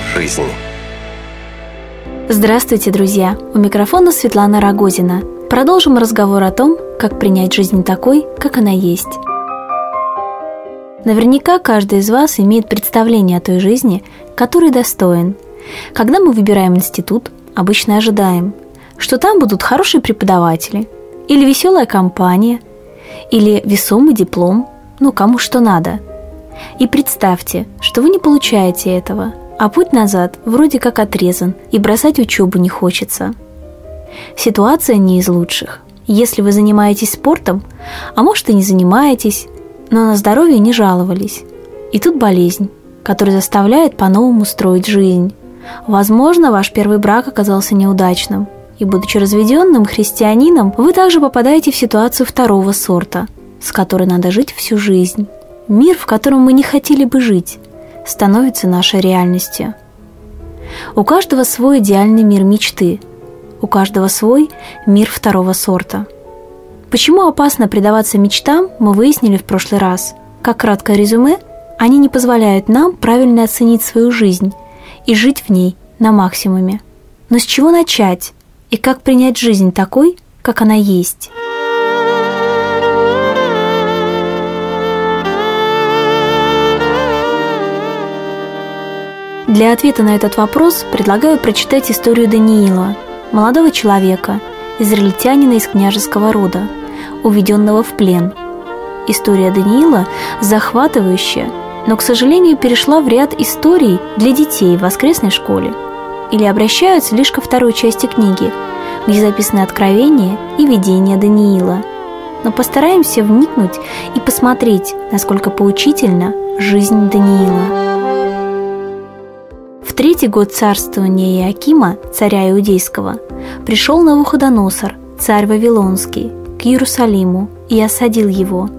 жизнь. Здравствуйте, друзья! У микрофона Светлана Рогозина. Продолжим разговор о том, как принять жизнь такой, как она есть. Наверняка каждый из вас имеет представление о той жизни, которой достоин. Когда мы выбираем институт, обычно ожидаем, что там будут хорошие преподаватели, или веселая компания, или весомый диплом, кому что надо. И представьте, что вы не получаете этого, а путь назад вроде как отрезан, и бросать учебу не хочется. Ситуация не из лучших. Если вы занимаетесь спортом, а может и не занимаетесь, но на здоровье не жаловались. И тут болезнь, которая заставляет по-новому строить жизнь. Возможно, ваш первый брак оказался неудачным, и, будучи разведенным христианином, вы также попадаете в ситуацию второго сорта, с которой надо жить всю жизнь. Мир, в котором мы не хотели бы жить, становится нашей реальностью. У каждого свой идеальный мир мечты, у каждого свой мир второго сорта. Почему опасно предаваться мечтам, мы выяснили в прошлый раз. Как краткое резюме, они не позволяют нам правильно оценить свою жизнь и жить в ней на максимуме. Но с чего начать и как принять жизнь такой, как она есть? Для ответа на этот вопрос предлагаю прочитать историю Даниила, молодого человека, израильтянина из княжеского рода, уведенного в плен. История Даниила захватывающая, но, к сожалению, перешла в ряд историй для детей в воскресной школе или обращаются лишь ко второй части книги, где записаны откровения и видения Даниила. Но постараемся вникнуть и посмотреть, насколько поучительна жизнь Даниила. В 3-й год царствования Иоакима, царя Иудейского, пришел Навуходоносор, царь Вавилонский, к Иерусалиму и осадил его.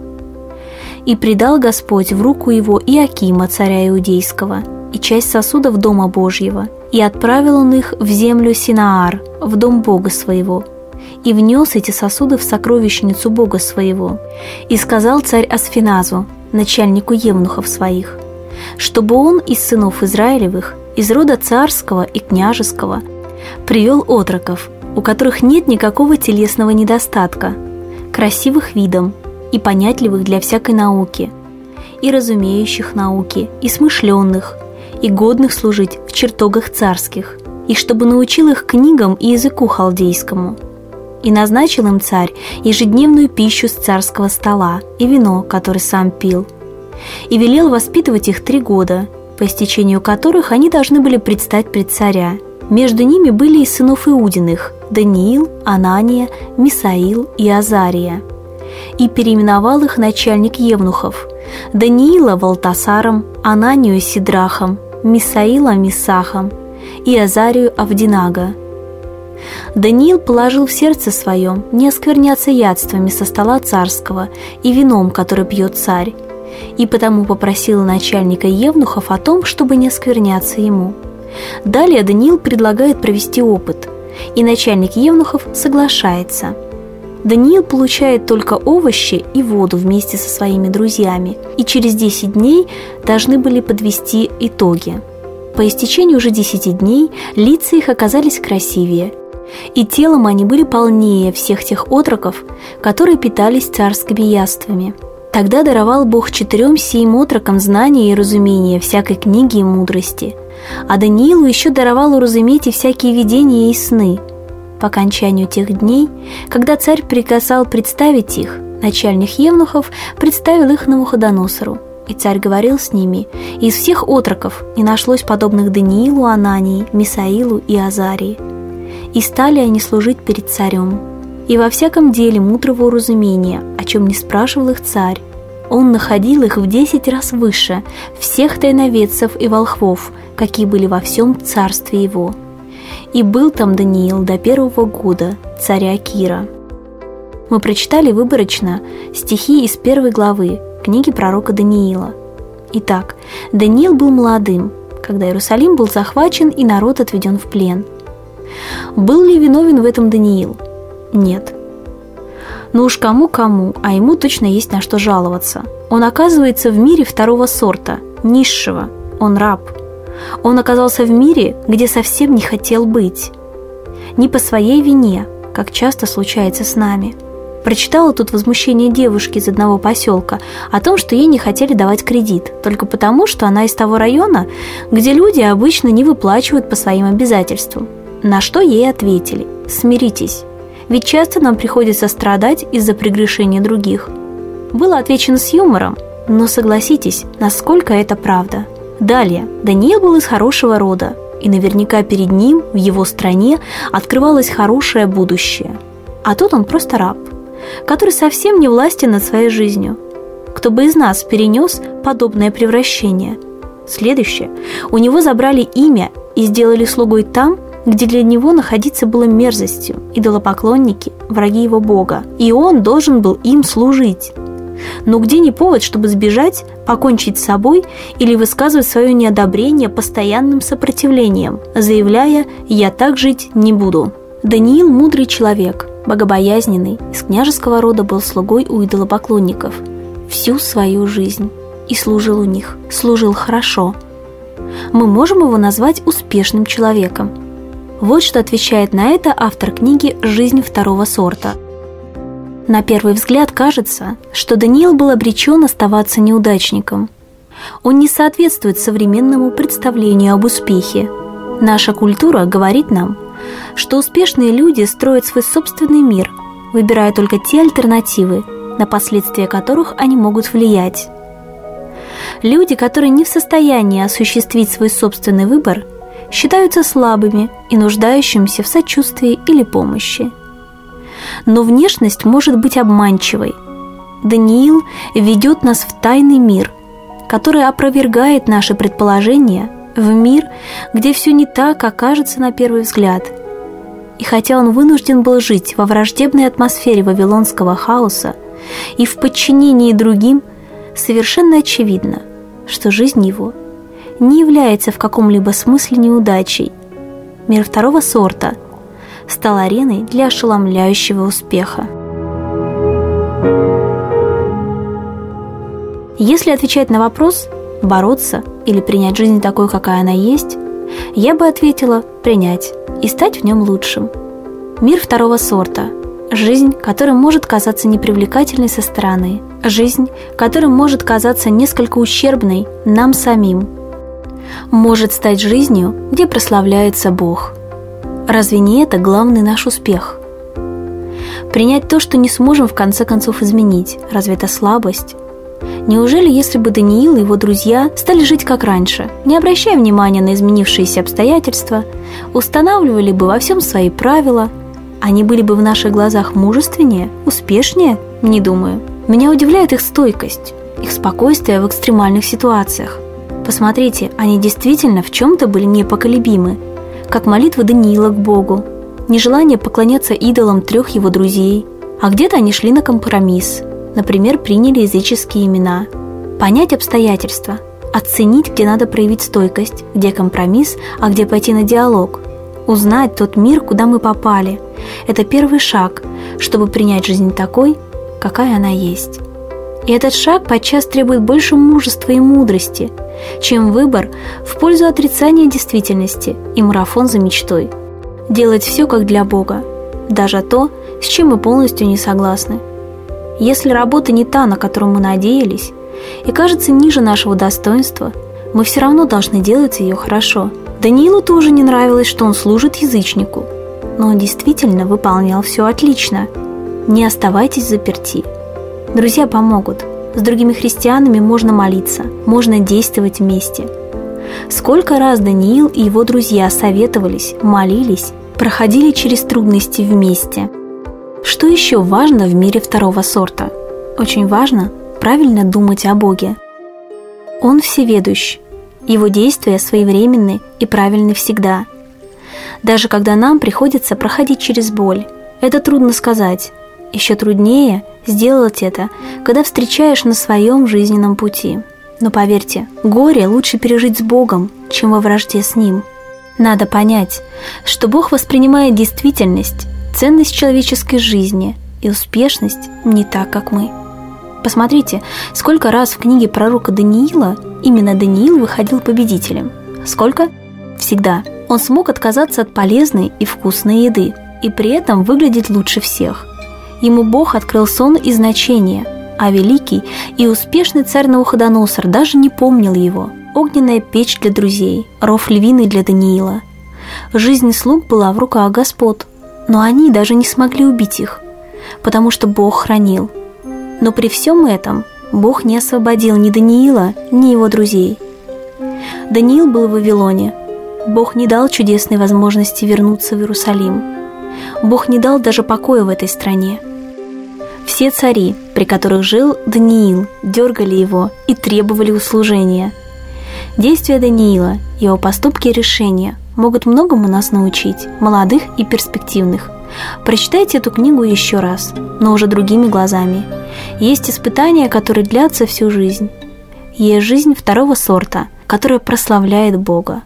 И предал Господь в руку его Иоакима, царя Иудейского, и часть сосудов Дома Божьего, и отправил он их в землю Синаар, в дом Бога своего, и внес эти сосуды в сокровищницу Бога своего. И сказал царь Асфеназу, начальнику евнухов своих, чтобы он из сынов Израилевых, из рода царского и княжеского, привел отроков, у которых нет никакого телесного недостатка, красивых видом и понятливых для всякой науки, и разумеющих науки, и смышленных, и годных служить в чертогах царских, и чтобы научил их книгам и языку халдейскому. И назначил им царь ежедневную пищу с царского стола и вино, которое сам пил, и велел воспитывать их 3 года, по истечению которых они должны были предстать пред царя. Между ними были из сынов Иудиных Даниил, Анания, Мисаил и Азария. И переименовал их начальник евнухов: Даниила Валтасаром, Ананию Сидрахом, Мисаила Мисахом и Азарию Авдинага. Даниил положил в сердце своем не оскверняться ядствами со стола царского и вином, которое пьет царь, и потому попросил начальника евнухов о том, чтобы не оскверняться ему. Далее Даниил предлагает провести опыт, и начальник евнухов соглашается. Даниил получает только овощи и воду вместе со своими друзьями, и через 10 дней должны были подвести итоги. По истечении уже 10 дней лица их оказались красивее, и телом они были полнее всех тех отроков, которые питались царскими яствами. Тогда даровал Бог 4 сим отрокам знания и разумения всякой книги и мудрости, а Даниилу еще даровал уразуметь и всякие видения и сны. По окончанию тех дней, когда царь приказал представить их, начальник евнухов представил их Навуходоносору, и царь говорил с ними, и из всех отроков не нашлось подобных Даниилу, Анании, Мисаилу и Азарии. И стали они служить перед царем. И во всяком деле мудрого уразумения, о чем не спрашивал их царь, он находил их в 10 раз выше всех тайноведцев и волхвов, какие были во всем царстве его. И был там Даниил до 1-го года царя Кира. Мы прочитали выборочно стихи из 1 главы книги пророка Даниила. Итак, Даниил был молодым, когда Иерусалим был захвачен и народ отведен в плен. Был ли виновен в этом Даниил? Нет. Но уж кому-кому, а ему точно есть на что жаловаться. Он оказывается в мире второго сорта, низшего, он раб. Он оказался в мире, где совсем не хотел быть. Не по своей вине, как часто случается с нами. Прочитала тут возмущение девушки из одного поселка о том, что ей не хотели давать кредит, только потому, что она из того района, где люди обычно не выплачивают по своим обязательствам. На что ей ответили: «Смиритесь, ведь часто нам приходится страдать из-за прегрешения других». Было отвечено с юмором, но согласитесь, насколько это правда. Далее, Даниил был из хорошего рода, и наверняка перед ним, в его стране, открывалось хорошее будущее. А тут он просто раб, который совсем не властен над своей жизнью. Кто бы из нас перенес подобное превращение? Следующее. У него забрали имя и сделали слугой там, где для него находиться было мерзостью, идолопоклонники, враги его Бога, и он должен был им служить. Но где не повод, чтобы сбежать, покончить с собой или высказывать свое неодобрение постоянным сопротивлением, заявляя «я так жить не буду». Даниил – мудрый человек, богобоязненный, из княжеского рода был слугой у идолопоклонников всю свою жизнь и служил у них, служил хорошо. Мы можем его назвать успешным человеком. Вот что отвечает на это автор книги «Жизнь второго сорта». На первый взгляд кажется, что Даниил был обречен оставаться неудачником. Он не соответствует современному представлению об успехе. Наша культура говорит нам, что успешные люди строят свой собственный мир, выбирая только те альтернативы, на последствия которых они могут влиять. Люди, которые не в состоянии осуществить свой собственный выбор, считаются слабыми и нуждающимися в сочувствии или помощи. Но внешность может быть обманчивой. Даниил ведет нас в тайный мир, который опровергает наши предположения, в мир, где все не так, как кажется на первый взгляд. И хотя он вынужден был жить во враждебной атмосфере вавилонского хаоса и в подчинении другим, совершенно очевидно, что жизнь его не является в каком-либо смысле неудачей. Мир второго сорта стал ареной для ошеломляющего успеха. Если отвечать на вопрос «бороться» или принять жизнь такой, какая она есть, я бы ответила «принять» и стать в нем лучшим. Мир второго сорта – жизнь, которая может казаться непривлекательной со стороны, жизнь, которая может казаться несколько ущербной нам самим, может стать жизнью, где прославляется Бог. Разве не это главный наш успех? Принять то, что не сможем в конце концов изменить, разве это слабость? Неужели, если бы Даниил и его друзья стали жить как раньше, не обращая внимания на изменившиеся обстоятельства, устанавливали бы во всем свои правила, они были бы в наших глазах мужественнее, успешнее? Не думаю. Меня удивляет их стойкость, их спокойствие в экстремальных ситуациях. Посмотрите, они действительно в чем-то были непоколебимы, как молитва Даниила к Богу, нежелание поклоняться идолам 3 его друзей, а где-то они шли на компромисс, например, приняли языческие имена. Понять обстоятельства, оценить, где надо проявить стойкость, где компромисс, а где пойти на диалог, узнать тот мир, куда мы попали – это первый шаг, чтобы принять жизнь такой, какая она есть. И этот шаг подчас требует больше мужества и мудрости, чем выбор в пользу отрицания действительности и марафон за мечтой. Делать все как для Бога, даже то, с чем мы полностью не согласны. Если работа не та, на которую мы надеялись, и кажется ниже нашего достоинства, мы все равно должны делать ее хорошо. Даниилу тоже не нравилось, что он служит язычнику, но он действительно выполнял все отлично. Не оставайтесь заперти. Друзья помогут. С другими христианами можно молиться, можно действовать вместе. Сколько раз Даниил и его друзья советовались, молились, проходили через трудности вместе. Что еще важно в мире второго сорта? Очень важно правильно думать о Боге. Он всеведущ, его действия своевременны и правильны всегда. Даже когда нам приходится проходить через боль, это трудно сказать. Еще труднее сделать это, когда встречаешь на своем жизненном пути. Но поверьте, горе лучше пережить с Богом, чем во вражде с Ним. Надо понять, что Бог воспринимает действительность, ценность человеческой жизни и успешность не так, как мы. Посмотрите, сколько раз в книге пророка Даниила именно Даниил выходил победителем. Сколько? Всегда. Он смог отказаться от полезной и вкусной еды и при этом выглядеть лучше всех. Ему Бог открыл сон и значение, а великий и успешный царь Навуходоносор даже не помнил его. Огненная печь для друзей, ров львиный для Даниила. Жизнь слуг была в руках господ, но они даже не смогли убить их, потому что Бог хранил. Но при всем этом Бог не освободил ни Даниила, ни его друзей. Даниил был в Вавилоне. Бог не дал чудесной возможности вернуться в Иерусалим. Бог не дал даже покоя в этой стране. Все цари, при которых жил Даниил, дергали его и требовали услужения. Действия Даниила, его поступки и решения могут многому нас научить, молодых и перспективных. Прочитайте эту книгу еще раз, но уже другими глазами. Есть испытания, которые длятся всю жизнь. Есть жизнь второго сорта, которая прославляет Бога.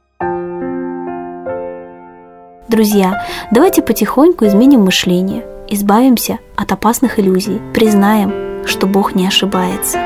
Друзья, давайте потихоньку изменим мышление, избавимся от опасных иллюзий, признаем, что Бог не ошибается.